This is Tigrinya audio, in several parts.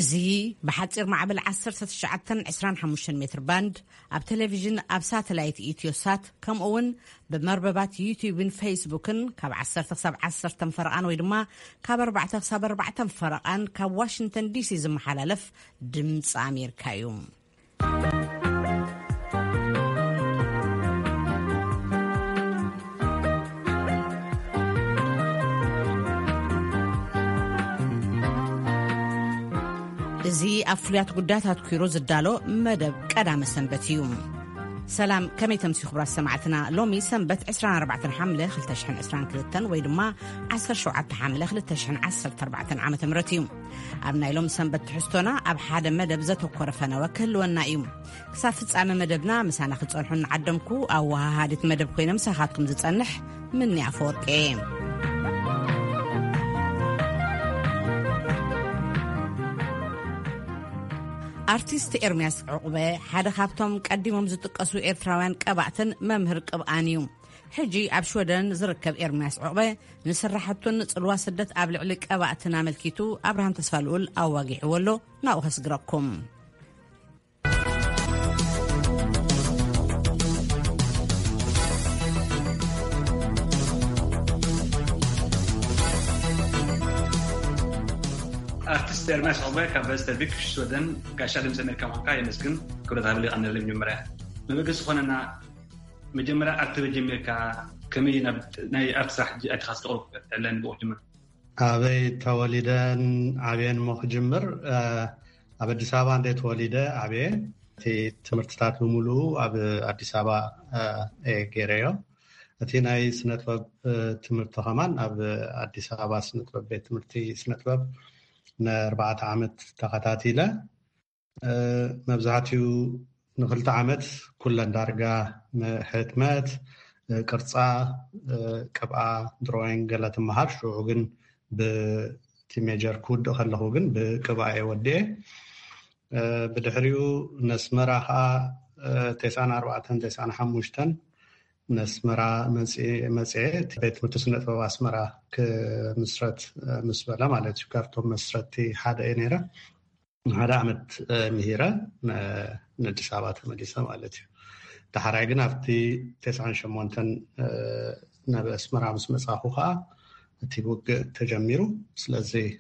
እዚ بحصير معبل 1925 متر باند اب تلفزيون اب ساتلايت ايتيوسات كم اون بمرببات يوتيوبن فيسبوكن كاب 10 فرقان ويدما كاب 4 فرقان كاب واشنطن دي سي زمحلالف دمص امريكايو زي أفليات قداتها تكيرو زدالو مدب قدام سنبتيوم سلام كمي تمسي خبرات سمعتنا لومي سنبت 24 حملة خلتشحن 22 ويدما 10 شعات حملة خلتشحن 14 عام تمرتيوم أبنا لوم سنبت حستونا أب حدا مدب زتو كورفنا وكل ونايوم كسافت عام مدبنا مسانا ختصنحن عدمكو أو هادت مدب كوينا مساخاتكم زتصنح مني عفوك أرتيست إرمياس عقبة حدا خابتهم قديمهم زتقسو إرتراوان قبعتن ممهر قبعانيوم حجي عبشودن زركب إرمياس عقبة نسرحتون صلوا سدت قبل علق قبعتنا ملكيتو أبراهام تسفالقول أواقي حولو ناوخس قرقكم أرتيست إرمياس عقبة كابستربيك في السودان كشادم أمريكا معك يمسكن كرة هذا اللي أنا اللي مجمرة نبغى خلنا مجمرة أكتر جميلة كمية ناي أفسح أشخاص تقول إعلان بوجمر أبي توليدان أبين مخجمر أبي دسابة عندي توليدة أبي في تمرتات بمولو أبي أديسابة غيريو أتيناي سنة تمرت خمان أبي أديسابة سنة بيت تمرتي سنة نربعة عامت تقاتاتيلا مبزعاتيو نخلت عامت كل درجة حتمات قرصة كبقى دروينج قلت مهار شوغن بتيميجر كود خلهوغن بكبقى ودي بدحريو نسمرها 94 نسمرا مسعيت بيت متسنة واسمرا كمسرت مسبلة مالتي كارتو مسرتي حدا إنيرا هذا عمت مهيرة ندسابات مديسة مالتي تحرقنا في 98 نبى اسمرا مسمصاخوها تيبوك تجميرو سلازي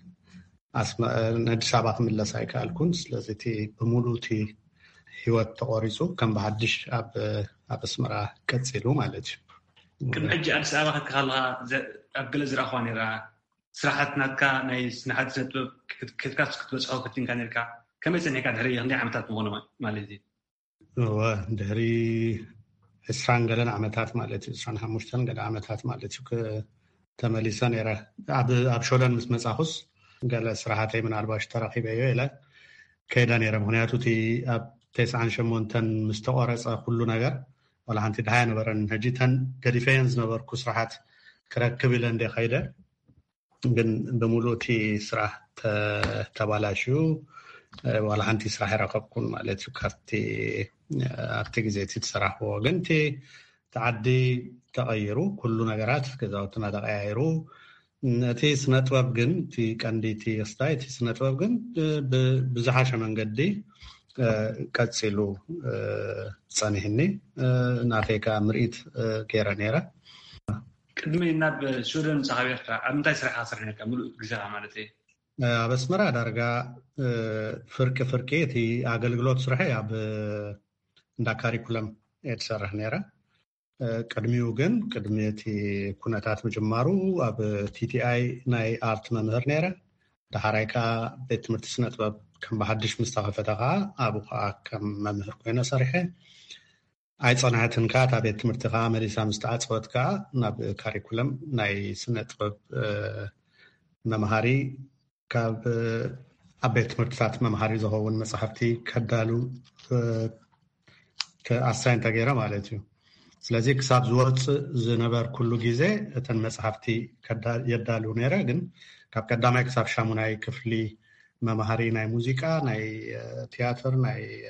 ندسابات من لسايكال كون سلازي تي بمولوتي هيوت تقاريسو كم بعدش أب اسمرا كتسيلو مالتي كم أجي أرس أبغى كخلها أبقى زر أخواني را صراحتنا كا نايس نحد زتو كتكاس كتبص أو كتين كانيركا كم يسني كان هري عندي عمتات مهونة مالتي هو دهري إسرانجلنا عمتات مالتي إسرانها مشتن قد عمتات مالتي كتمليسان يرى أب شولن مسمساخس قال صراحتي من 14 رقيبة إلى كيدان يرى مهنياتو تي أب 98 مستقرصة كل نجار ولا أنت دهان نبرن هجيتن كديفينز نبر كسرحات كركب لندي خيدا جن بمولوتي سرح تبالاشو ولا أنت سرح رقبكون مالتي كارتي أبتجزيتي تسرح وجنتي تعدي تغيروا كل نجارات كذا وتنادغيروا نتي سنتواب جن تي كانديتي استاي تي سنتواب جن بزحاشة من قدي كاتسيلو صانيهني نافيكا مريت كيرا نيرا قدمي ناب شودن صحابيركا امتى سرح حاصرنيكا ملو غزا مالتي بس مرا درجه فرقتي اغلغلوت سرحي اب اندا كاريكولم اتسرح نيرا قدميو جن قدميتي كوناتات مجمارو اب تي تي اي ناي ارت ممهر نيرا دحرايكا بيت مرتسنت كم بحدش مستغفتها أبوها كم ممهر كوينة صريحة أي صنعتن كاتا بيت مرتقى مريسا مستعصوت كا ناب كاريكولم ناي سنة ممهاري كاب أبيت مرتقات ممهاري زهون مصحفتي كدالو كأساين تغيرا مالتيو سلازي كساب زوات زنبر كل جيزة تن مصحفتي يدالو نيرا جن كاب كدامي كساب شاموناي كفلي ممهاري ناي موسيقى ناي تياتر ناي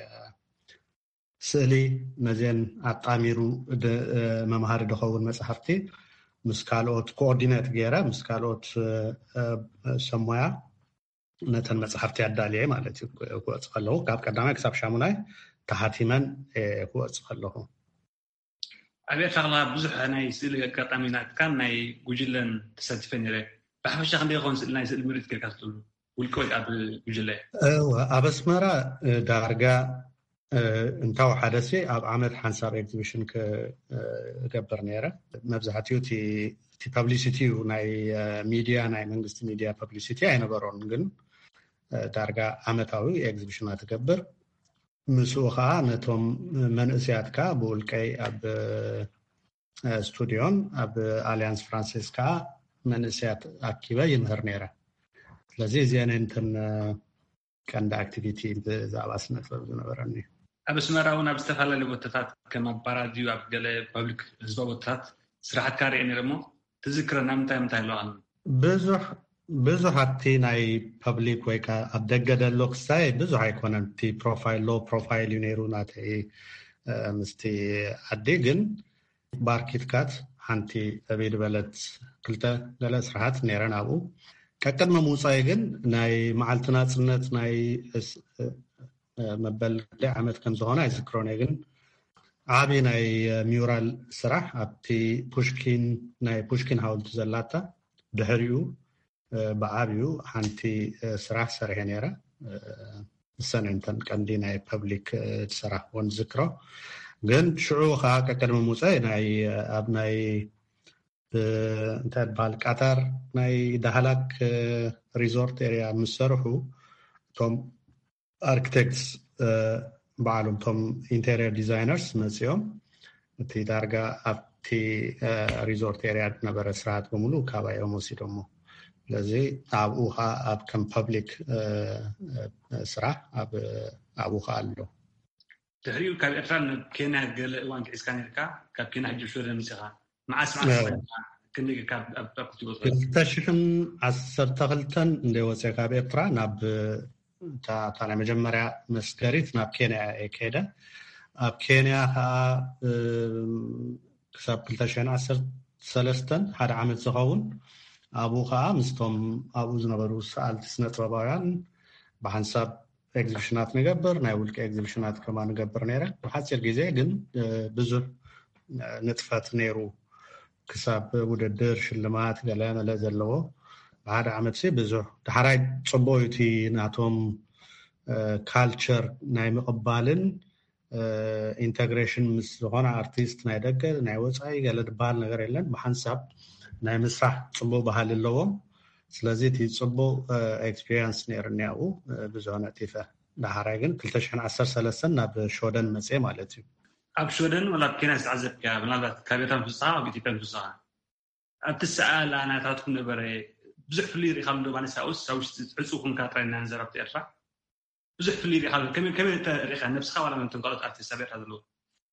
سئلي نزين أطاميرو ممهاري دخول مصحفتي مسكالوت كوردينات غيره مسكالوت سمويا ነተን መጽሓፍቲ ኣዳልየ ማለት እዩ ክወጽእ ከለኹ ካብ ቀዳማይ ክሳብ ሻሙናይ ተሓቲመን ክወጽእ ከለኹ ኣብያ ሻቕላ ብዙሕ ናይ ስእሊ ኣጋጣሚናትካ ናይ ጉጅለን ተሳቲፈ ነይረ ብሓፈሻ ክንደይ ይኸውን ስእሊ ናይ ስእሊ ምርኢት ጌርካ ትብሉ ውልቀ ወይ ኣብ ጉጅለ ኣብ ኣስመራ ዳርጋ እንታው ሓደሲ ኣብ ዓመት ሓንሳብ ኤግዚቢሽን ክገብር ነይረ መብዛሕትኡ እቲ ፐብሊሲቲ ናይ ሚድያ ናይ መንግስቲ ሚድያ ፐብሊሲቲ ኣይነበሮን ግን ዳርጋ ዓመታዊ ኤግዚቢሽናት ትገብር ምስኡ ከዓ ነቶም መንእስያትካ ብውልቀይ ኣብ ስቱድዮን ኣብ ኣሊያንስ ፍራንሲስ ከዓ መንእስያት ኣኪበ ይምህር ነይረ ስለዚ እዚአን እንተን ቀንዲ ኣክቲቪቲ ብዛዕባ ስነ ጥበብ ዝነበረኒ ኣብ ኣስመራ እውን ኣብ ዝተፈላለዩ ቦታታት ከም ኣብ ባራድዩ ኣብ ገለ ፐብሊክ ህዝባዊ ቦታታት ስራሕትካ ርአ ነይረ እሞ ትዝክረና ምንታይ ኣለዋን ብዙሕ ኣብቲ ናይ ፐብሊክ ወይ ከዓ ኣብ ደገ ደሎ ክሳይ ብዙሕ ኣይኮነን እቲ ፕሮፋይል ሎ ፕሮፋይል እዩ ነይሩ ናተይ ምስቲ ዓዲ ግን ባርኪትካት ሓንቲ ዕብይ በለት ክልተ ገለ ስራሓት ነይረን ኣብኡ ቀቅድሚ ምውፃኢ ግን ናይ መዓልቲ ናጽነት ናይ መበል ዓመት ከም ዝኾነ ኣይዝክሮን ግን ዓቢ ናይ ሚውራል ስራሕ ኣብቲ ፑሽኪን ናይ ፑሽኪን ሃውልቲ ዘላታ ድሕሪኡ ብዓብዩ ሓንቲ ስራሕ ሰርሐ ነይረ ሰነንተን ቀንዲ ናይ ፐብሊክ ስራሕ ወን ዝክሮ ግን ሽዑ ከዓ ቀቅድሚ ምውፃኢ ናይ ኣብ ናይ እንታይ ባል ቃታር ናይ ዳህላክ ሪዞርት ኤሪያ ምሰርሑ ቶም ኣርኪቴክትስ በዓሎም ቶም ኢንቴሪየር ዲዛይነርስ መፅኦም እቲ ዳርጋ ኣብቲ ሪዞርት ኤሪያ ነበረ ስርዓት በሙሉ ካባዮም ወሲዶሞ ስለዚ ኣብኡ ከዓ ኣብ ከም ፐብሊክ ስራሕ ኣብኡ ከዓ ኣሎ ድሕሪኡ ካብ ኤርትራ ናብ ኬንያ ገለ እዋን ክዒዝካ ነርካ ካብ ኬንያ ሕጂ ሾደን ምፅኻ መዓስ ክንደይ ካብ ኣብ ክትወፅእ 2012 እንደወፅእ ካብ ኤርትራ ናብ እታ ናይ መጀመርያ መስገሪት ናብ ኬንያ ከይደ ኣብ ኬንያ ከዓ ክሳብ 2013 ሓደ ዓመት ዝኸውን ኣብኡ ከዓ ምስቶም ኣብኡ ዝነበሩ ሰኣልቲ ስነ ጥበባውያን ብሓንሳብ ኤግዚቢሽናት ንገብር ናይ ውልቀ ኤግዚቢሽናት ከማ ንገብር ነይረ ብሓፂር ግዜ ግን ብዙሕ ንጥፈት ነይሩ ክሳብ ውድድር ሽልማት ገለ መለ ዘለዎ ብሓደ ዓመት ብዙሕ ድሓራይ ፅቡቅ እቲ ናቶም ካልቸር ናይ ምቕባልን ኢንተግሬሽን ምስ ዝኾነ ኣርቲስት ናይ ደገ ናይ ወፃኢ ገለ ድባል ነገር የለን ብሓንሳብ ናይ ምስራሕ ፅቡቅ ባህል ኣለዎም ስለዚ እቲ ፅቡቅ ኤክስፒሪየንስ ነይሩኒ ኣብኡ ብዙሕ ነጢፈ ድሓራይ ግን 2013 ናብ ሾደን መፅአ ማለት እዩ ኣብ ሾደን ወላ ኣብ ኬንያ ዝተዓዘብካ ምናልባት ካብ ኤርትራ ምፍፅኻ ኣብ ኢትዮጵያ ምፍፅኻ ኣብቲ ሰኣላ ናታትኩም ነበረ ብዙሕ ፍልይ ሪኢኻ ዶ ማለት ሳውስ ዕፁ ኩንካ ጥራይና ንዘረብቲ ኤርትራ ብዙሕ ፍልይ ሪኢኻ ከመይ ሪኢኻ ነብስኻ ዋላ ምንትን ካልኦት ኣርቲስት ኣብ ኤርትራ ዘለዉ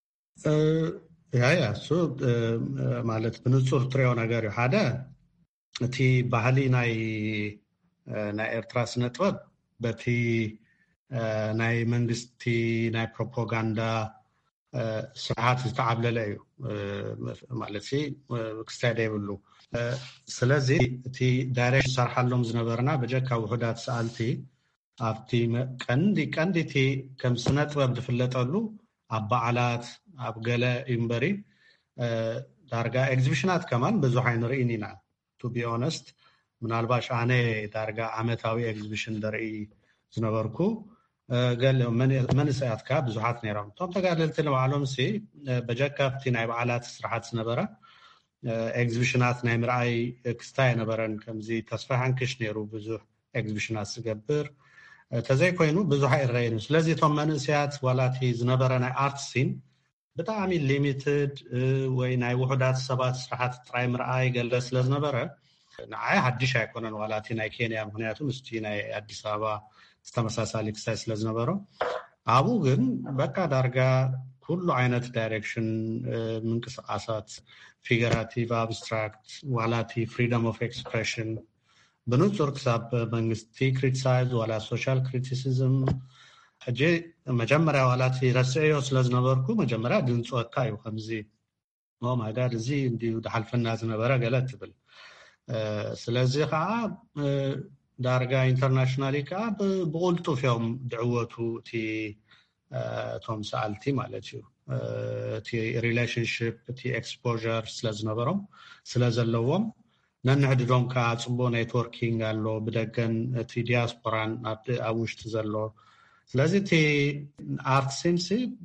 ያ እሱ ማለት ብንጹር ትሪኦ ነገር እዩ ሓደ እቲ ባህሊ ናይ ኤርትራ ስነ ጥበብ በቲ ናይ መንግስቲ ናይ ፕሮፓጋንዳ ስርዓት ዝተዓብለለ እዩ ማለት ክስታይ ደይብሉ ስለዚ እቲ ዳይሬክሽን ሰርሓሎም ዝነበርና በጀካ ውሑዳት ሰኣልቲ ኣብቲ ቀንዲ እቲ ከም ስነ ጥበብ ዝፍለጠሉ ኣብ በዓላት ኣብ ገለ እምበሪ ዳርጋ ኤግዚቢሽናት ከማን ብዙሕ ኣይንርኢን ኢና ቱ ቢ ኦነስት ምናልባሽ ኣነ ዳርጋ ዓመታዊ ኤግዚቢሽን ደርኢ ዝነበርኩ ገለ መንእሰያትካ ብዙሓት ነይሮም እቶም ተጋደልቲ ንባዕሎም በጀካ ኣብቲ ናይ በዓላት ስራሓት ዝነበረ ኤግዚቢሽናት ናይ ምርኣይ ክስታይ ነበረን ከምዚ ተስፋ ሓንክሽ ነይሩ ብዙሕ ኤግዚቢሽናት ዝገብር ተዘይኮይኑ ብዙሕ ኣይረአየን ስለዚ እቶም መንእሰያት ዋላቲ ዝነበረ ናይ ኣርት ሲን ብጣዕሚ ሊሚትድ ወይ ናይ ውሑዳት ሰባት ስራሓት ጥራይ ምርኣይ ገለ ስለ ዝነበረ ንዓይ ሓድሽ ኣይኮነን ዋላቲ ናይ ኬንያ ምክንያቱ ምስቲ ናይ ኣዲስ ኣበባ ዝተመሳሳሊ ክስታይ ስለ ዝነበሮ ኣብኡ ግን በቃ ዳርጋ ኩሉ ዓይነት ዳይሬክሽን ምንቅስቃሳት ፊገራቲቭ ኣብስትራክት ዋላቲ ፍሪደም ኦፍ ኤክስፕሬሽን ብንጹር ክሳብ መንግስቲ ክሪቲሳይዝ ዋላ ሶሻል ክሪቲሲዝም ሕጂ መጀመርያ ዋላቲ ረስዕዮ ስለ ዝነበርኩ መጀመርያ ድንፅወካ እዩ ከምዚ ማይ ጋድ እዚ እንዲሁ ድሓልፈና ዝነበረ ገለ ትብል ስለዚ ከዓ ዳርጋ ኢንተርናሽናሊ ከዓ ብቁልጡፍ እዮም ድዕወቱ እቲ ቶም ሰኣልቲ ማለት እዩ እቲ ሪሌሽንሽፕ እቲ ኤክስፖዠር ስለዝነበሮም ስለዘለዎም ነንሕድዶም ከዓ ፅቡቅ ኔትወርኪንግ ኣሎ ብደገን እቲ ዲያስፖራን ኣብ ውሽጢ ዘሎ ስለዚ እቲ ኣርት ሲንሲ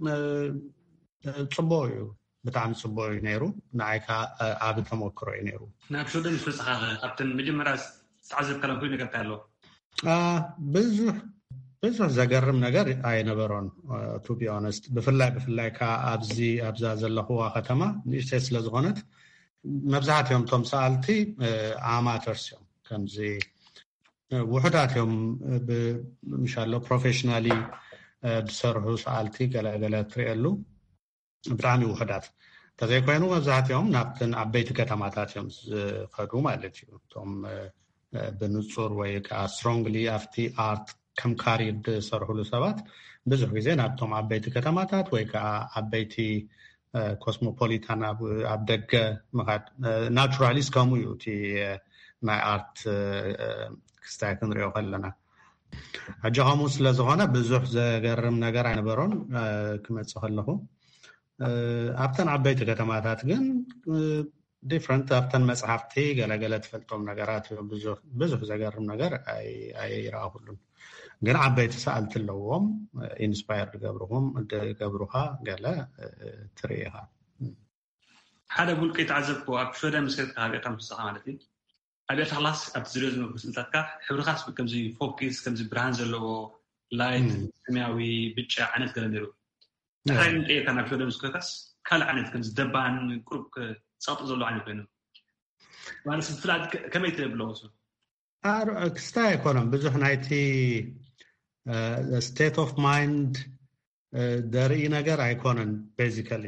ፅቡቅ እዩ ብጣዕሚ ፅቡቅ እዩ ነይሩ ንዓይካ ኣብ ተሞክሮ እዩ ነይሩ ናብ ሾደን ምስበፅኻ ካብተን መጀመርያ ዝተዓዘብካሎም ኮይኑ ነገር ኣሎ ብዙሕ ዘገርም ነገር ኣይነበሮን ቱ ቢ ኦነስት ብፍላይ ከዓ ኣብዛ ዘለኽዋ ከተማ ንእሽተይ ስለዝኾነት መብዛሕትኦም ቶም ሰኣልቲ ኣማተርስ እዮም ከምዚ ውሕዳት እዮም ምሻሎ ፕሮፌሽናሊ ዝሰርሑ ሰኣልቲ ገለገለ ትሪአሉ ብጣዕሚ ውሕዳት ተዘይኮይኑ መብዛሕትኦም ናብተን ዓበይቲ ከተማታት እዮም ዝኸዱ ማለት እዩ እቶም ብንጹር ወይ ከዓ ስትሮንግሊ ኣፍቲ ኣርት ከም ካሪር ዝሰርሕሉ ሰባት ብዙሕ ግዜ ናብቶም ዓበይቲ ከተማታት ወይ ከዓ ዓበይቲ ኮስሞፖሊታን ኣብ ደገ ምኻድ ናቹራሊስ ከምኡ እዩ እቲ ናይ ኣርት ክስታይ ክንሪኦ ከለና ሕጂ ከምኡ ስለዝኾነ ብዙሕ ዘገርም ነገር ኣይነበሮን ክመፅእ ከለኹ ኣብተን ዓበይቲ ከተማታት ግን ዲፍረንት ኣብተን መፅሓፍቲ ገለገለ ትፈልጦም ነገራት ብዙሕ ዘገርም ነገር ኣይረኣኹሉን ግን ዓበይቲ ሰኣልቲ ኣለዎም ኢንስፓየር ገብሩኻ ገለ ትርኢኻ ሓደ ጉልቂ ተዓዘብኩ ኣብ ሾደን ምስከድካ ኣብእታ ምስኻ ማለት እዩ ኣብእታ ክላስ ኣብቲ ዝርዮ ዝነበሩ ስእልታትካ ሕብርኻስ ከምዚ ፎኪስ ከምዚ ብርሃን ዘለዎ ላይት ሰማያዊ ብጫ ዓይነት ገለ ነይሩ ድሕሪ ንጥየካ ናብ ሾደን ምስከድካስ ካልእ ዓይነት ከምዚ ደባን ቁሩብ ፀቕጢ ዘሎ ዓይነት ኮይኑ ማለት ብፍላይ ከመይ ትብለዎ ክስታይ ኣይኮነም ብዙሕ ናይቲ ስቴት ኦፍ ማይንድ ደርኢ ነገር ኣይኮነን ቤዚካሊ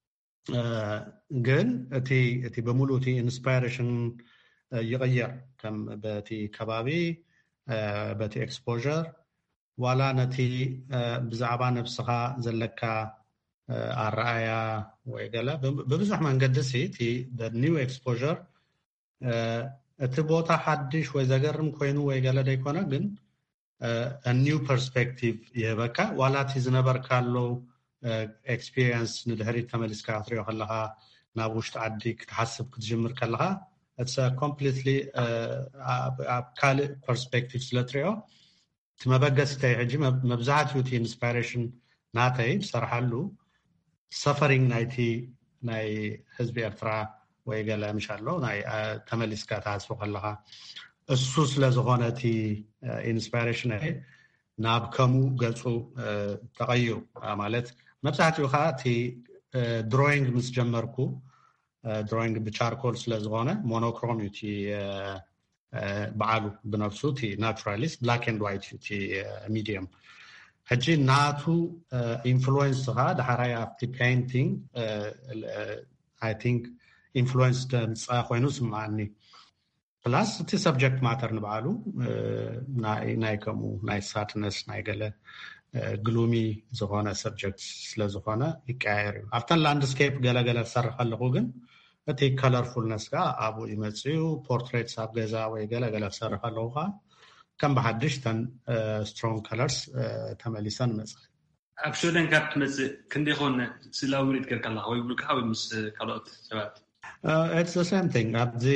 ግን እቲ ብምሉእ እቲ ኢንስፓይሬሽን ይቕየር ከም በቲ ከባቢ በቲ ኤክስፖዠር ዋላ ነቲ ብዛዕባ ነብስኻ ዘለካ ኣረኣያ ወይ ገለ ብብዙሕ መንገዲ እቲ ኒው ኤክስፖዠር እቲ ቦታ ሓድሽ ወይ ዘገርም ኮይኑ ወይ ገለ ደይኮነ ግን ኒው ፐርስፔክቲቭ ይህበካ ዋላ እቲ ዝነበርካሎ ኤክስፒሪየንስ ንድሕሪት ተመሊስካ ክትሪኦ ከለካ ናብ ውሽጢ ዓዲ ክትሓስብ ክትጅምር ከለካ it's a completely ካልእ ፐርስፔክቲቭ ስለትሪኦ እቲ መበገሲተይ ሕጂ መብዛሕትኡ እቲ ኢንስፓይሬሽን ናተይ ዝሰርሓሉ ሰፈሪንግ ናይቲ ናይ ህዝቢ ኤርትራ ወይ ገለ ምሻሎ ናይ ተመሊስካ ተሓስቡ ከለካ እሱ ስለዝኾነ እቲ ኢንስፓይሬሽን ናብ ከምኡ ገፁ ተቐይሩ ማለት መብዛሕትኡ ከዓ እቲ ድሮይንግ ምስ ጀመርኩ ድሮይንግ ብቻርኮል ስለዝኾነ ሞኖክሮም እዩ እቲ በዓሉ ብነፍሱ እቲ ናቹራሊስት ብላክ ኤንድ ዋይት እዩ እቲ ሚድየም ሕጂ ናቱ ኢንፍሉዌንስ ከዓ ድሓራይ ኣብቲ ፔይንቲንግ ኣይ ቲንክ ኢንፍሉዌንስ ደምፃ ኮይኑ ስምዓኒ ፕላስ እቲ ሰብጀክት ማተር ንበዓሉ ናይ ከምኡ ናይ ሳድነስ ናይ ገለ ግሉሚ ዝኾነ ሰብጀክት ስለዝኾነ ይቀያየር እዩ ኣብተን ላንድስኬፕ ገለገለ ዝሰርሕ ከለኹ ግን እቲ ከለርፉልነስ ከዓ ኣብኡ ይመፅኡ ፖርትሬትስ ኣብ ገዛ ወይ ገለገለ ክሰርሕ ከለኹ ከዓ ከም ብሓድሽ ተን ስትሮንግ ከለርስ ተመሊሰን መፅእ ኣብ ሾደን ካብ ትመፅእ ክንደይ ኮነ ስእላዊ ምርኢት ጌርካ ኣለካ ወይ ብልካ ወይ ምስ ካልኦት ሰባት it's the same thing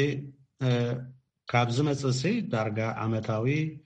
ካብዚ መፅእሲ ዳርጋ ዓመታዊ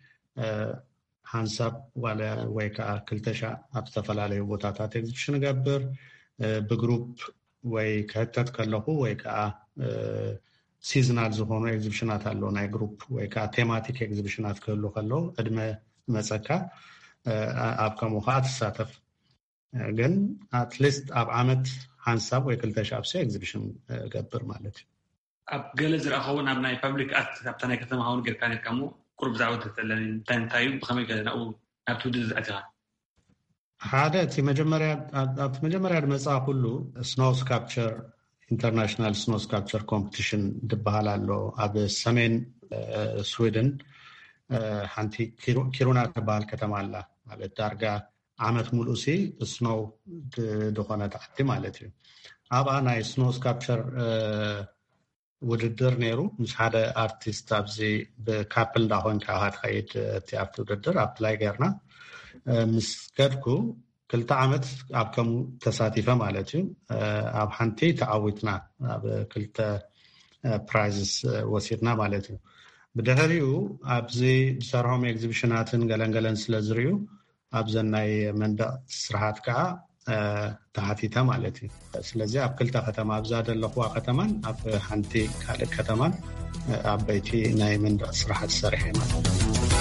ሓንሳብ ወይ ከዓ 200 ኣብ ዝተፈላለዩ ቦታታት ኤግዚቢሽን ገብር ብግሩፕ ወይ ክህተት ከለኹ ወይ ከዓ ሲዝናል ዝኾኑ ኤግዚቢሽናት ኣለዉ ናይ ግሩፕ ወይ ከዓ ቴማቲክ ኤግዚቢሽናት ክህሉ ከለዉ ዕድመ መፀካ ኣብ ከምኡ ከዓ ትሳተፍ ግን ኣትሊስት ኣብ ዓመት ሓንሳብ ወይ 200 ኣብሰ ኤግዚቢሽን ገብር ማለት እዩ ኣብ ገለ ዝረኸቡን ኣብ ናይ ፐብሊክ ኣርት ኣብታ ናይ ከተማ ኸውን ጌርካ ነርካ ሞ ቁሩብ ዛዕባ ትትዕለኒ እንታይ እዩ ብኸመይ ገለ ናብኡ ናብቲ ውድድር ኣቲኻ ሓደ እቲ መጀመርያ ድመፅኣ ኩሉ ስኖ ስካፕቸር ኢንተርናሽናል ስኖ ስካፕቸር ኮምፒቲሽን ድበሃል ኣሎ ኣብ ሰሜን ስዊድን ሓንቲ ኪሩና ትበሃል ከተማ ኣላ ማለት ዳርጋ ዓመት ሙሉሲ ስኖ ድኾነ ዓዲ ማለት እዩ ኣብኣ ናይ ስኖ ስካፕቸር ውድድር ነይሩ ምስ ሓደ አርቲስት ኣብዚ ብካፕል እንዳኮንካ ትኸይድ እቲ ኣብቲ ውድድር ኣፕላይ ገርና ምስ ከድኩ 2 ዓመት ኣብ ከምኡ ተሳቲፈ ማለት እዩ ኣብ ሓንቲ ተዓዊትና ኣብ 2 ፕራይዝስ ወሲድና ማለት እዩ ብድሕሪኡ ኣብዚ ዝሰርሖም ኤግዚቢሽናትን ገለንገለን ስለዝርዩ ኣብዘናይ መንደቅ ስራሓት ከዓ ተሓቲተ ማለት እዩ ስለዚ ኣብ 2 ከተማ ኣብዛ ዘለኹዋ ከተማን ኣብ ሓንቲ ካልእ ከተማን ኣብ በይቲ ናይ መንደቅ ስራሓት ሰሪሐ ማለት እዩ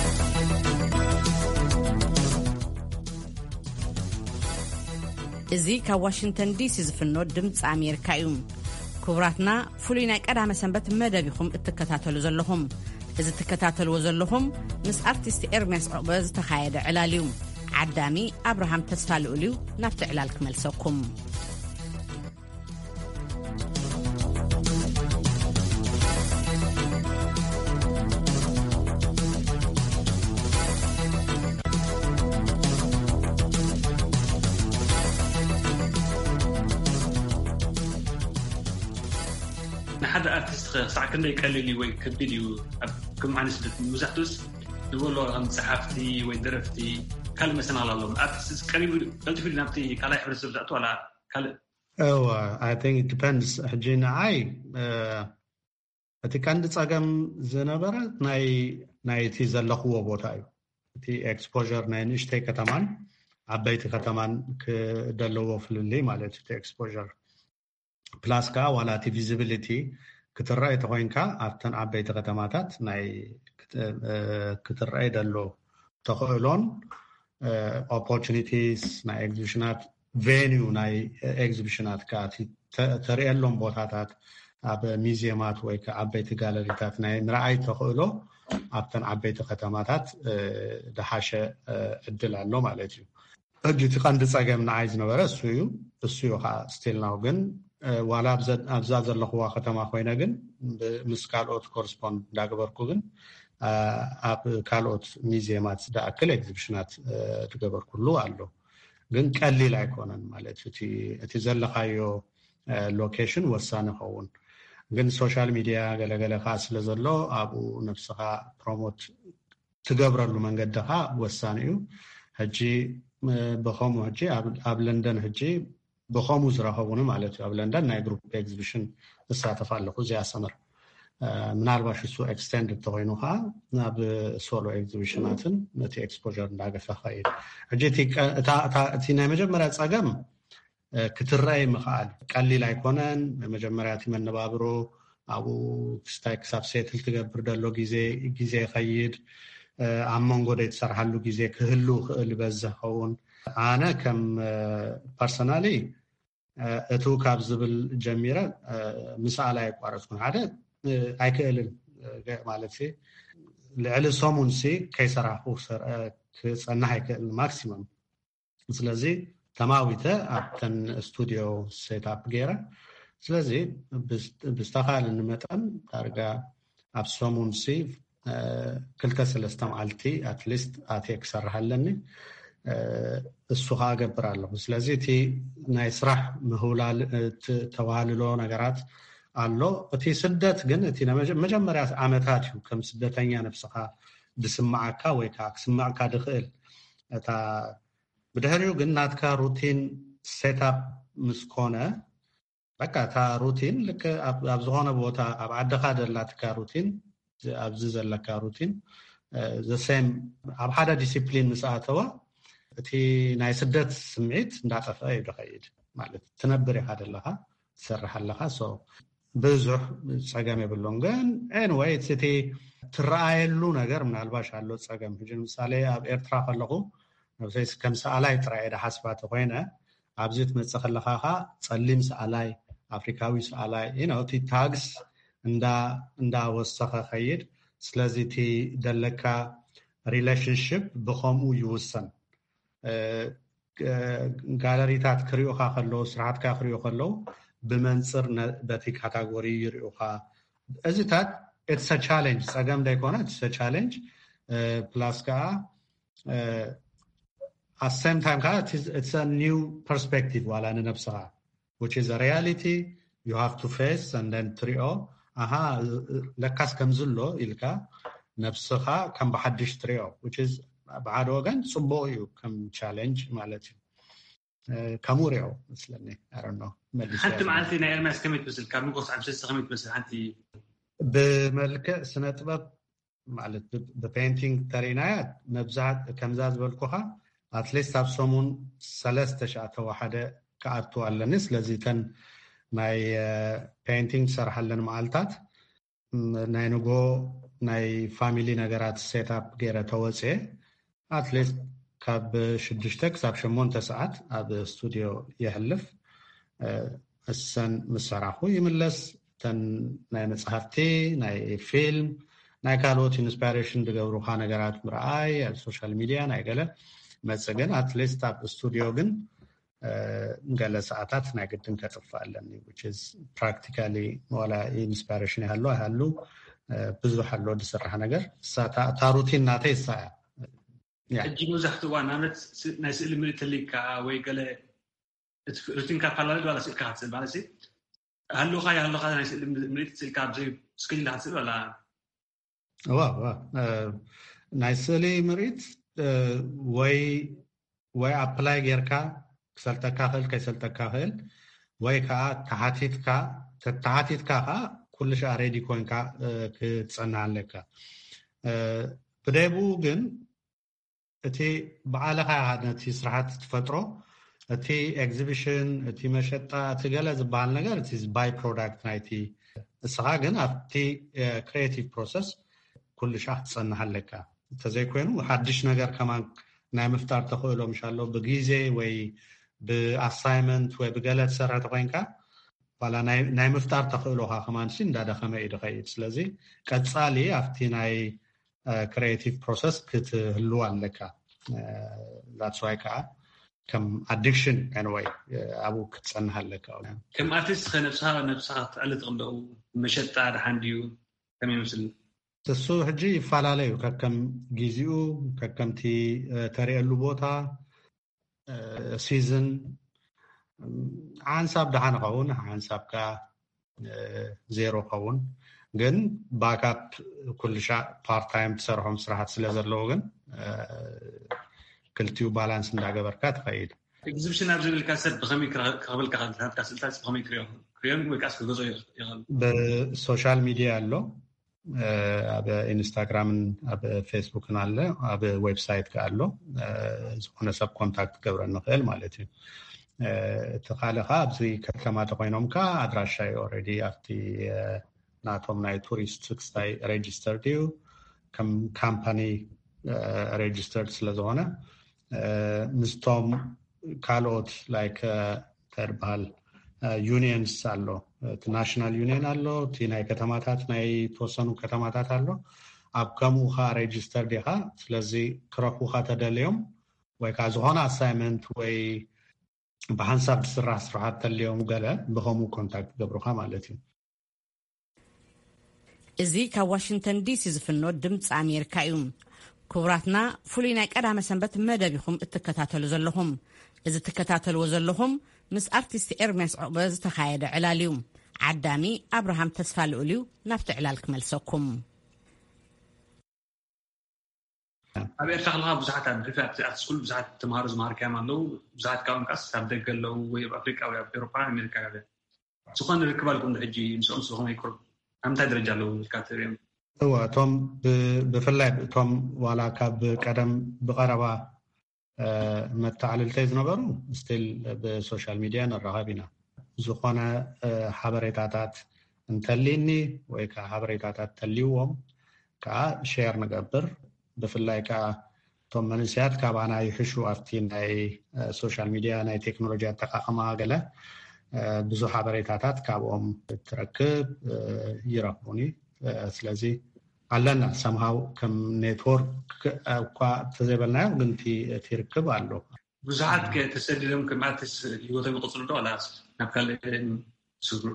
እዚ ካብ ዋሽንግተን ዲሲ ዝፍኖ ድምፂ ኣሜሪካ እዩ ክቡራትና ፍሉይ ናይ ቀዳመ ሰንበት መደብ ኢኹም እትከታተሉ ዘለኹም እዚ እትከታተልዎ ዘለኹም ምስ ኣርቲስት ኤርምያስ ዕቅበ ዝተኻየደ ዕላል እዩ ዓዳሚ ኣብርሃም ተስፋ ልኡል እዩ ናብቲ ዕላል ክመልሰኩም ንሓደ ኣርቲስት ክሳዕ ክንደይ ቀሊል ወይ ከቢድ እዩ ከም ማንስበት መብዛሕትኡስ ዝብሎ ከም ፀሓፍቲ ወይ ደረፍቲ ካልእ መሰናክሊ ኣርቲስት ቀሪቡ ቀልጢፉ ናብቲ ካልኣይ ሕብረተሰብ ዝኣቱ ዋላ ካልእ I think it depends ሕጂ ንዓይ እቲ ቀንዲ ፀገም ዝነበረ ናይቲ ዘለኽዎ ቦታ እዩ እቲ ኤክስፖዠር ናይ ንእሽተይ ከተማን ዓበይቲ ከተማን ክደለዎ ፍልልይ ማለት እቲ ኤክስፖዠር ፕላስ ከዓ ዋላ እቲ ቪዚቢሊቲ ክትረአይ ተኮይንካ ኣብተን ዓበይቲ ከተማታት ናይ ክትረአይ ደሎ ተኽእሎን ኦፖርቹኒቲስ ናይ ኤግዚቢሽናት ቬኒው ናይ ኤግዚቢሽናት ከዓ ተሪአሎም ቦታታት ኣብ ሚዚየማት ወይ ከዓ ዓበይቲ ጋለሪታት ናይ ምርኣይ ተኽእሎ ኣብተን ዓበይቲ ከተማታት ደሓሸ ዕድል ኣሎ ማለት እዩ ሕጂ እቲ ቀንዲ ፀገም ንዓይ ዝነበረ እሱ እዩ ከዓ ስቲል ናው ግን ዋላ ኣብዛ ዘለኽዋ ከተማ ኮይነ ግን ምስ ካልኦት ኮረስፖንድ እንዳገበርኩ ግን ኣብ ካልኦት ሚዚየማት ዝኣክል ኤግዚቢሽናት ትገበርኩሉ ኣሎ ግን ቀሊል ኣይኮነን ማለት እቲ ዘለኻዮ ሎኬሽን ወሳኒ ይኸውን ግን ሶሻል ሚድያ ገለገለ ከዓ ስለ ዘሎ ኣብኡ ነፍስኻ ፕሮሞት ትገብረሉ መንገድኻ ወሳኒ እዩ ሕጂ ብኸምኡ ሕጂ ኣብ ለንደን ሕጂ ብኸምኡ ዝረኸቡኒ ማለት እዩ ኣብ ለንደን ናይ ግሩፕ ኤግዚቢሽን ዝሳተፍ ኣለኹ እዚኣ ሰመር ምናልባሽ እሱ ኤክስቴንድ ተኮይኑ ከዓ ናብ ሶሎ ኤግዚቢሽናትን ነቲ ኤክስፖዠር እንዳገፈ ኸይድ ሕጂ እቲ ናይ መጀመርያ ፀገም ክትረአይ ምኽኣል ቀሊል ኣይኮነን መጀመርያ እቲ መነባብሮ ኣብኡ ክስታይ ክሳብ ሴትል ትገብር ደሎ ግዜ ይኸይድ ኣብ መንጎ ደይ ትሰርሓሉ ግዜ ክህሉ ክእል ይበዝሕ ኸውን ኣነ ከም ፐርሰናሊ እቱ ካብ ዝብል ጀሚረ ምስኣል ኣይቋረፅኩን ሓደ ኣይክእልን ማለት ልዕሊ ሰሙንሲ ከይሰራሕኩ ክፀናሕ ኣይክእልን ማክሲመም ስለዚ ተማዊተ ኣብተን ስቱድዮ ሴትኣፕ ገይረ ስለዚ ብዝተኻለኒ መጠን ዳርጋ ኣብ ሰሙንሲ 2-3 መዓልቲ ኣትሊስት ኣትየ ክሰርሕ ኣለኒ እሱ ከዓ ገብር ኣለኹ ስለዚ እቲ ናይ ስራሕ ምህውላል ተዋህልሎ ነገራት ኣሎ እቲ ስደት ግን እቲ መጀመርያ ዓመታት እዩ ከም ስደተኛ ነፍስኻ ድስማዓካ ወይ ከዓ ክስማዓካ ድኽእል እታ ብድሕሪኡ ግን ናትካ ሩቲን ሴትኣፕ ምስ ኮነ በቃ እታ ሩቲን ልክ ኣብ ዝኾነ ቦታ ኣብ ዓድኻ ደላትካ ሩቲን ኣብዚ ዘለካ ሩቲን ዘሴም ኣብ ሓደ ዲሲፕሊን ምስ ኣተወ እቲ ናይ ስደት ስምዒት እንዳጠፍአ እዩ ድኸይድ ማለት ትነብር ኢኻ ደለኻ ትሰርሕ ኣለኻ ብዙሕ ፀገም የብሎም ግን ኤንወይ እቲ ትረኣየሉ ነገር ምናልባሽ ኣሎ ፀገም ሕጂ ምሳሌ ኣብ ኤርትራ ከለኹ ነብሰይስ ከም ሰኣላይ ጥራይ ሓስባ ተኮይነ ኣብዚ ትመፅእ ከለኻ ፀሊም ሰኣላይ ኣፍሪካዊ ሰኣላይ እቲ ታግስ እንዳወሰኸ ኸይድ ስለዚ እቲ ደለካ ሪሌሽንሽፕ ብኸምኡ ይውሰን ጋለሪታት ክሪኡኻ ከለዉ ስራሕትካ ክሪኡ ከለዉ ብመንፅር በቲ ካታጎሪ ይሪኡኻ እዚታት ኢትስ አ ቻሌንጅ ፀገም እንዳይኮነ ኢትስ አ ቻሌንጅ ፕላስ ከዓ at the same time it's a new perspective ዋላ ንነብስኻ which is a reality you have to face and then ትሪኦ ለካስ ከምዝሎ ኢልካ ነፍስኻ ከም በሓድሽ ትሪኦ which is بعد ወገን ጽቡቕ እዩ ከም ቻሌንጅ ማለት እዩ ከምኡ ሪኦ መስለኒ I don't know ሓንቲ መዓልቲ ናይ ኤርምያስ ከመይ ትመስል ካብ ንጎስ ዓምሰስ ከመይ ትመስል ሓንቲ ብመልክዕ ስነ ጥበብ ማለት ብፔይንቲንግ ተሪናያ መብዛሕት ከምዛ ዝበልኩኻ አትሊስት ኣብ ሰሙን 300 ተዋሓደ ከኣቱ ኣለኒ ስለዚ ተን ናይ ፔይንቲንግ ሰርሐለን መዓልታት ናይ ንጎ ናይ ፋሚሊ ነገራት ሴትኣፕ ገይረ ተወፅአ አትሊስት ካብ 6 ክሳብ 8 ሰዓት ኣብ ስቱዲዮ የሕልፍ እሰን ምሰራኹ ይምለስ ተን ናይ መጽሓፍቲ ናይ ፊልም ናይ ካልኦት ኢንስፓይሬሽን ዝገብሩኻ ነገራት ምርኣይ ኣብ ሶሻል ሚድያ ናይ ገለ መጽገን አትሊስት ኣብ ስቱዲዮ ግን ገለ ሰዓታት ናይ ግድን ከጥፋ ኣለኒ which is practically ወላ ኢንስፓይሬሽን ያለው ብዙ ሓሎ ዝስራሕ ነገር ታሩቲን ናተ ይሳያ እጂ መብዛሕትኡ ዋናነት ናይ ስእሊ ምርኢት ተሊካ ወይ ገለ ሩቲንካ ፓላል ዋላ ስእልካ ትስእል ማለት ሃሉኻ ናይ ስእሊ ምርኢት ስእልካ ብዘይ ስክሪን ትስእል ዋላ ናይ ስእሊ ምርኢት ወይ ኣፕላይ ጌርካ ክሰልጠካ ክእል ከይሰልጠካ ክእል ወይ ከዓ ተሓቲትካ ኩሉ ሻ ሬዲ ኮይንካ ክትጸንዕ ኣለካ ብደቡ ግን እቲ በዓለኻ ነቲ ስራሓት ትፈጥሮ እቲ ኤግዚቢሽን እቲ መሸጣ እቲ ገለ ዝበሃል ነገር እቲ ባይ ፕሮዳክት ናይቲ እስኻ ግን ኣብቲ ክሪኤቲቭ ፕሮሰስ ኩሉ ሻ ክትጸንዕ ኣለካ ተዘይኮይኑ ሓድሽ ነገር ከማን ናይ ምፍጣር ተኽእሎ ምሻሎ ብጊዜ ወይ ብኣሳይመንት ወይ ብገለ ተሰርሐ ኮይንካ ዋላ ናይ ምፍጣር ተኽእሎኻ ከማንሲ እንዳደኸመ እዩ ድኸይድ ስለዚ ቀጻሊ ኣብቲ ናይ ክሪኤቲቭ ፕሮሰስ ክትህልው ኣለካ that's why ከዓ ከም ኣዲክሽን anyway ኣብኡ ክትጸንሕ ኣለካ ከም ኣርቲስት ነብስኻ ትዕሊ ትቕልው መሸጣ ድሓንድዩ ከመይ ይመስል እሱ ሕጂ ይፈላለዩ ከከም ጊዜኡ ከከምቲ ተሪኤሉ ቦታ ሲዝን ሓንሳብ ደሓን ኸውን ሓንሳብካ ዜሮ ኸውን ግን ባክኣፕ ኩሉ ሻ ፓርት ታይም ትሰርሖም ስራሓት ስለ ዘለዎ ግን ክልቲኡ ባላንስ እንዳገበርካ ትኸይድ ኤግዚቢሽን ኣብ ዝብልካ ሰብ ብኸመይ ክኸብልካ ካልካ ስልታት ብኸመይ ክሪኦም ወይ ካስ ክገዞ ይኽእል ብሶሻል ሚድያ ኣሎ ኣብ ኢንስታግራምን ኣብ ፌስቡክን ኣለ ኣብ ዌብሳይት ከ ኣሎ ዝኾነ ሰብ ኮንታክት ገብረን ንኽእል ማለት እዩ እቲ ካልኻ ኣብዚ ከተማ ተኮይኖምካ ኣድራሻ ኦልሬዲ ኣብቲ ናቶም ናይ ቱሪስት ስክስታይ ሬጅስተርድ እዩ ከም ካምፓኒ ሬጅስተርድ ስለዝኾነ ምስቶም ካልኦት ላይክ ተርባሃል ዩኒየንስ ኣሎ እቲ ናሽናል ዩኒየን ኣሎ እቲ ናይ ከተማታት ናይ ተወሰኑ ከተማታት ኣሎ ኣብ ከምኡኻ ሬጅስተርድ ኢኻ ስለዚ ክረኽቡኻ ተደልዮም ወይ ከዓ ዝኾነ ኣሳይመንት ወይ ብሓንሳብ ዝስራሕ ስራሓት ተልዮም ገለ ብኸምኡ ኮንታክት ገብሩኻ ማለት እዩ እዚ ካብ ዋሽንግተን ዲሲ ዝፍኖ ድምፂ ኣሜሪካ እዩ ክቡራትና ፍሉይ ናይ ቀዳመ ሰንበት መደብ ኢኹም እትከታተሉ ዘለኹም እዚ ትከታተልዎ ዘለኹም ምስ ኣርቲስት ኤርምያስ ዕቑበ ዝተኻየደ ዕላል እዩ ዓዳሚ ኣብርሃም ተስፋ ልኡል እዩ ናብቲ ዕላል ክመልሰኩም ኣብ ኤርትራ ከለካ ብዙሓት ኣብ ኣርት ስኩል ብዙሓት ተምሃሮ ዝምሃርካዮም ኣለዉ ብዙሓት ካብኦም ካስ ኣብ ደገ ኣለዉ ወይ ኣብ ኣፍሪቃ ወይ ኣብ ኤውሮፓ ኣሜሪካ ገለ ዝኾነ ርክብ ኣልኩም ሕጂ ምስኦም ዝኾነ ይቁርብ ኣብ ምንታይ ደረጃ ኣለዉ ኢልካ ትሪኦም እቶም ብፍላይ እቶም ዋላ ካብ ቀደም ብቐረባ መተዓልልተይ ዝነበሩ ስቲል ብሶሻል ሚድያ ንራኸብ ኢና ዝኾነ ሓበሬታታት እንተልይኒ ወይ ከዓ ሓበሬታታት ተልይዎም ከዓ ሼር ንገብር ብፍላይ ከዓ እቶም መንስያት ካባና ይሕሹ ኣብቲ ናይ ሶሻል ሚድያ ናይ ቴክኖሎጂ ኣጠቃቕማ ገለ ብዙሕ ሓበሬታታት ካብኦም ትረክብ ይረክቡኒ ስለዚ ኣለና ሰምሃው ከም ኔትወርክ እኳ ተዘይበልናዮ ግን እቲ ርክብ ኣሎ ብዙሓት ተሰዲዶም ከም ኣርቲስት ህይወቶም ይቕፅሉ ዶ ኣላስ ናብ ካልእ ስግሩ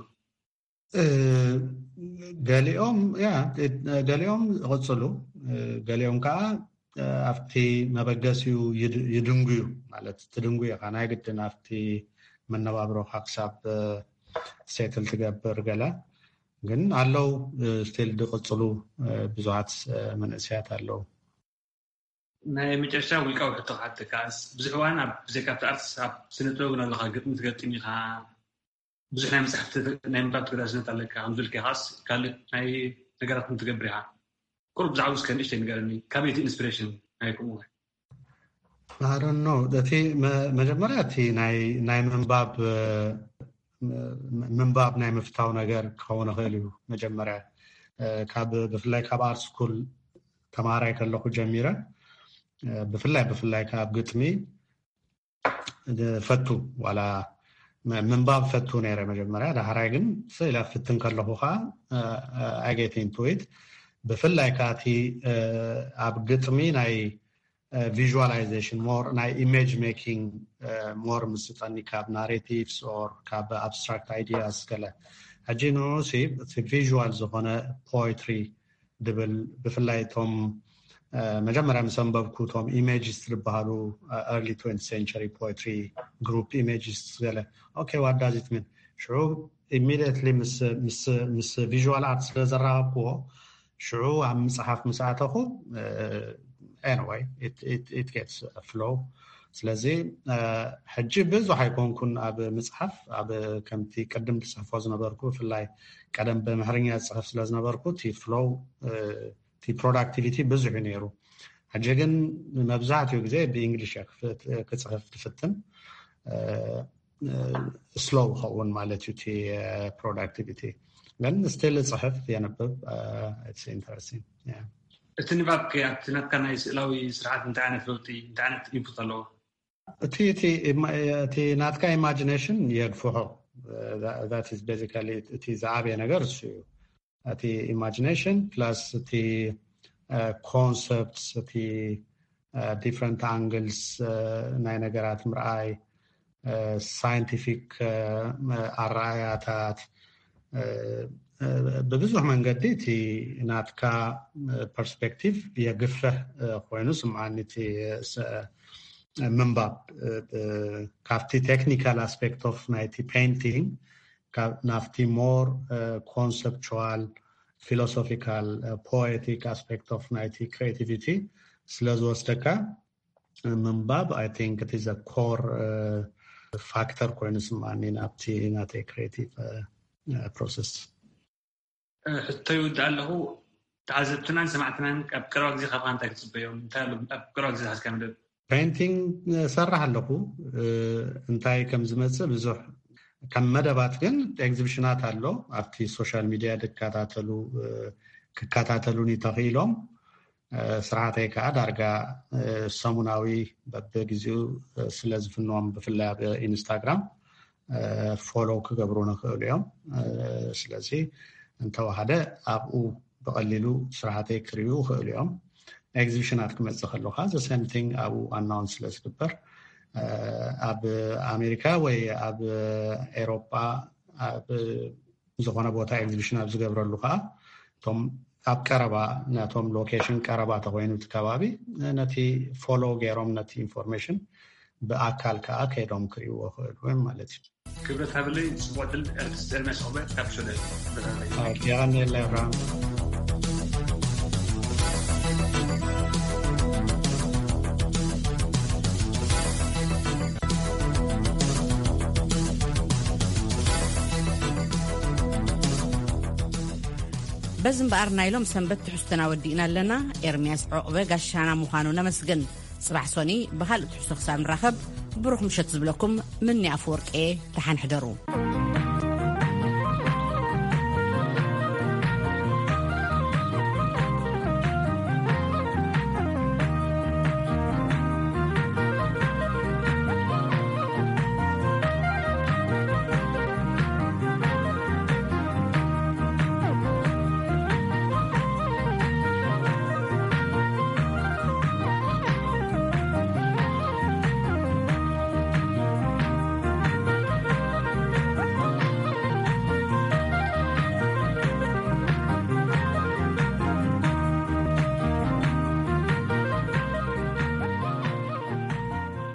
ገሊኦም ይቕፅሉ ገሊኦም ከዓ ኣብቲ መበገሲኡ ይድንጉዩ ማለት ትድንጉዩ ኢኻ ናይ ግድን ኣብቲ መነባብሮካ ክሳብ ሴትል ትገብር ገለ ግን አለው ስቲል ድቅፅሉ ብዙሓት መንእስያት አለው ናይ መጨረሻ ውልቃዊ ከተሓተ ካስ ብዙሕ ዋና ብዘይካብቲ ኣርትስ ኣብ ስነጥበብ ኣለካ ግጥሚ ትገጥም ኢኻ ብዙሕ ናይ መፅሓፍቲ ናይ ምንባብ ተገዳስነት ኣለካ ከምዝብልካ ኢኻስ ካልእ ናይ ነገራት ትገብር ኢኻ ቁርብ ብዛዕባ እስከ ንእሽተይ ንገረኒ ካበይ እቲ ኢንስፒሬሽን ናይኩም ወይ I don't know እቲ መጀመርያ እቲ ናይ ምንባብ ናይ ምፍታው ነገር ክኸውን ይኽእል እዩ መጀመርያ ብፍላይ ካብ ኣርት ስኩል ተማሃራይ ከለኹ ጀሚረ ብፍላይ ካብ ግጥሚ ፈቱ ዋላ ምንባብ ፈቱ ነይረ መጀመርያ ዳሕራይ ግን ስኢላ ፍትን ከለኹ ከዓ I get into it ብፍላይ ካቲ ኣብ ግጥሚ ናይ visualization more ናይ image making more ምስጠኒ ካብ narratives or ካብ abstract ideas ከለ ሕጂ ንዑሲ visual ዝኾነ poetry ድብል ብፍላይ ቶም መጀመርያ ምሰንበብኩ ቶም images ዝበሃሉ early 20th century poetry group images ገለ okay what does it mean ሽዑ immediately ምስ visual art ስለዘራኸብክዎ ሽዑ ኣብ መፅሓፍ ምስኣተኹ anyway it gets a flow ስለዚህ ሕጂ ብዙሕ ኣይኮንኩን ኣብ መፅሓፍ ኣብ ከምቲ ቀደም ዝፅሕፎ ዝነበርኩ ብፍላይ ቀደም ብምሕርኛ ዝፅሕፍ ስለ ዝነበርኩ እቲ flow እቲ productivity ብዙሕ ነይሩ ሕጂ ግን መብዛሕትኡ ግዜ ብእንግሊሽ ክፅሕፍ ትፍትን slow ክኸውን ማለት እዩ እቲ productivity ግን still ፅሕፍ የነብብ it's interesting yeah እቲ ንባብ ከኣቲ ናትካ ናይ ስእላዊ ስርዓት እንታይ ዓይነት ለውጢ እንታይ ዓይነት ኢንፑት ኣለዎ እቲ ናትካ ኢማጂኔሽን የግፍሖ that is basically እቲ ዝዓበየ ነገር እሱ እዩ እቲ ኢማጂኔሽን ፕላስ እቲ ኮንሰፕትስ እቲ different angles ናይ ነገራት ምርኣይ ሳይንቲፊክ ኣረኣያታት በብዙሕ መንገዲ እቲ ናትካ ፐርስፔክቲቭ የግፍሕ ኮይኑ ስምዓኒ እቲ ምንባብ ካብቲ ቴክኒካል ኣስፔክት ኦፍ ናይቲ ፔይንቲንግ ናፍቲ ሞር ኮንሰፕቹዋል ፊሎሶፊካል ፖኤቲክ ኣስፔክት ኦፍ ናይቲ ክሬቲቪቲ ስለዝወስደካ ምንባብ አይ ቲንክ እቲ ዘ ኮር ፋክተር ኮይኑ ስምዓኒ ናብቲ ናተይ ክሬቲቭ ፕሮሰስ ሕቶ ይውድእ ኣለኹ ተዓዘብትናን ሰማዕትናን ኣብ ቀረባ ግዜ ካብካ እንታይ ክትፅበዮም እንታይ ኣብ ቀረባ ግዜ ዝሓዝካ መደብ ፔይንቲንግ ሰራሕ ኣለኹ እንታይ ከም ዝመፅእ ብዙሕ ከም መደባት ግን ኤግዚቢሽናት ኣሎ ኣብቲ ሶሻል ሚድያ ክከታተሉኒ ተኽኢሎም ስራሕተይ ከዓ ዳርጋ ሰሙናዊ በብግዚኡ ስለ ዝፍንዎም ብፍላይ ኣብ ኢንስታግራም ፎሎ ክገብሩ ንኽእሉ እዮም ስለዚ እንተወሃደ ኣብኡ ብቐሊሉ ስራሕተይ ክርእዩ ክእሉ እዮም ኤግዚቢሽናት ክመፅእ ከለካ ዘ ሴም ቲንግ ኣብኡ ኣናውንስ ስለ ዝግበር ኣብ ኣሜሪካ ወይ ኣብ ኤሮጳ ኣብ ዝኾነ ቦታ ኤግዚቢሽን ኣብ ዝገብረሉ ከዓ እቶም ኣብ ቀረባ ነቶም ሎኬሽን ቀረባ ተኮይኑ እቲ ከባቢ ነቲ ፎሎ ገይሮም ነቲ ኢንፎርሜሽን ብኣካል ከዓ ከይዶም ክርእይዎ ክእሉ ማለት እዩ ክብረት ሃብለይ ፅቡቅ ድል ኣርቲስት ኤርምያስ ዑቅበ ካብ ሾለ የቀኒየላ ብርሃን በዝምበኣር ናይሎም ሰንበት ትሕዝቶና ወዲእና ኣለና ኤርምያስ ዑቅበ ጋሻና ምዃኑ ነመስግን صباح سوني بخالق تحسو خسام راخب بروح مشت زبلكم مني أفورك تحن حدرو